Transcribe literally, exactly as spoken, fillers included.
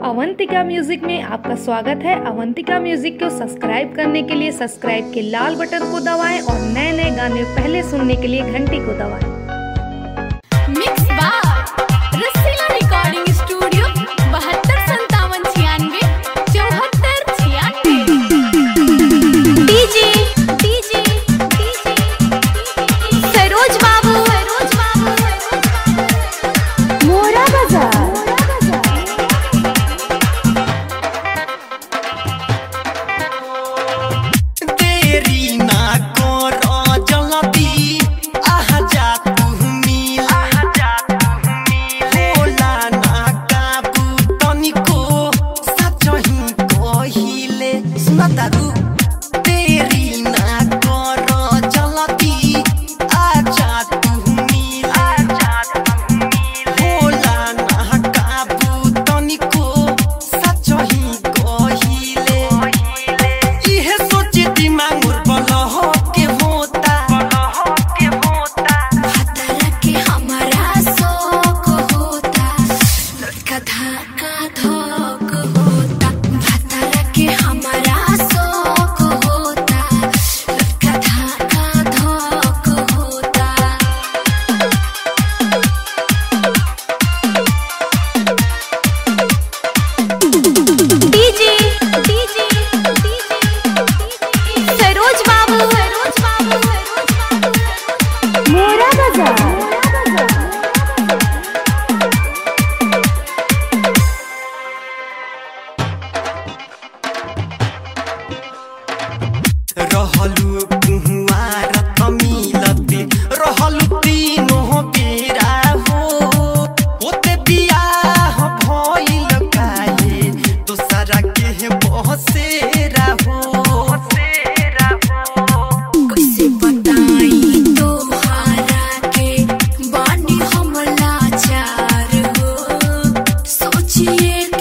Avantika music में आपका स्वागत है। अवंतिका म्यूजिक को सब्सक्राइब करने के लिए सब्सक्राइब के लाल बटन को दबाएं और नए नए गाने पहले सुनने के लिए घंटी को दबाएं। मिक्स बार रसीला रिकॉर्डिंग स्टूडियो बहत्तर संतावन छियानवे चौहत्तर छियानवे। डीजे डीजे डीजे सरोज बाबू सरोज बाबू मोरा बाजार। रहलु कुंवार कमीलते रहलु तीनों बेरा हो ओते बियाह भइल काहे दोसरा के बहसेरा हो कैसे बताई तोहारा के बानी हम लाचार हो सोचिए